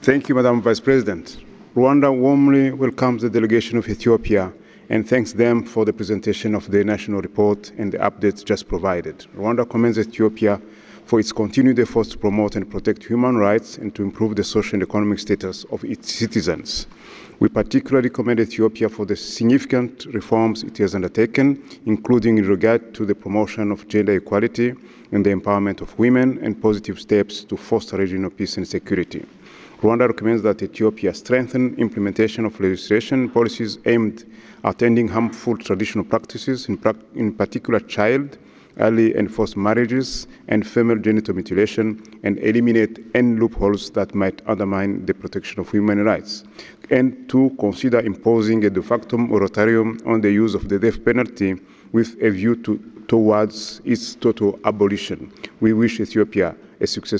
Thank you, Madam Vice President. Rwanda warmly welcomes the delegation of Ethiopia and thanks them for the presentation of the national report and the updates just provided. Rwanda commends Ethiopia for its continued efforts to promote and protect human rights and to improve the social and economic status of its citizens. We particularly commend Ethiopia for the significant reforms it has undertaken, including in regard to the promotion of gender equality and the empowerment of women and positive steps to foster regional peace and security. Rwanda recommends that Ethiopia strengthen implementation of legislation policies aimed at ending harmful traditional practices, in particular child, early and forced marriages, and female genital mutilation, and eliminate any loopholes that might undermine the protection of human rights. And to consider imposing a de facto moratorium on the use of the death penalty with a view towards its total abolition. We wish Ethiopia a successful